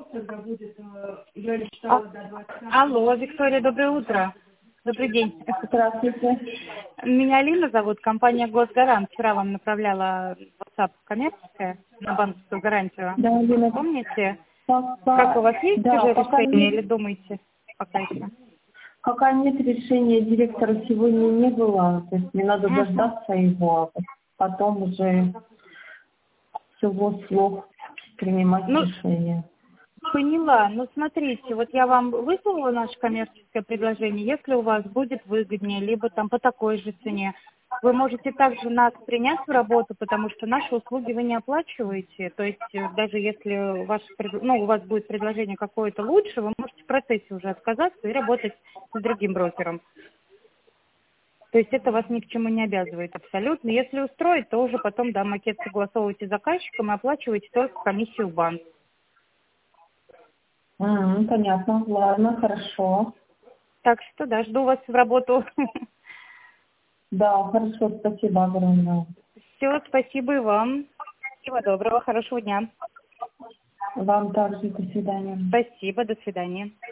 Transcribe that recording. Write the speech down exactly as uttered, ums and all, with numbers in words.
А- Алло, Виктория, доброе утро. Добрый день. Здравствуйте. Меня Алина зовут, компания Госгарант. Вчера вам направляла WhatsApp коммерческая на банковскую гарантию. Да, Алина. Помните? Пока, Как у вас есть да, уже пока решение нет, или думаете пока еще? пока нет решения директора сегодня не было. То есть мне надо Мгм. дождаться его, а потом уже с его слов принимать Ну, решение. поняла. Ну, смотрите, вот я вам выслала наше коммерческое предложение. Если у вас будет выгоднее, либо там по такой же цене, вы можете также нас принять в работу, потому что наши услуги вы не оплачиваете. То есть э, даже если ваше, пред- ну, у вас будет предложение какое-то лучше, вы можете в процессе уже отказаться и работать с другим брокером. То есть это вас ни к чему не обязывает абсолютно. Если устроит, то уже потом, да, макет согласовываете с заказчиком и оплачиваете только комиссию в банк. М, понятно, ладно, хорошо. Так что, да, жду вас в работу. Да, хорошо, спасибо огромное. Все, спасибо и вам. Всего доброго, хорошего дня. Вам также, до свидания. Спасибо, до свидания.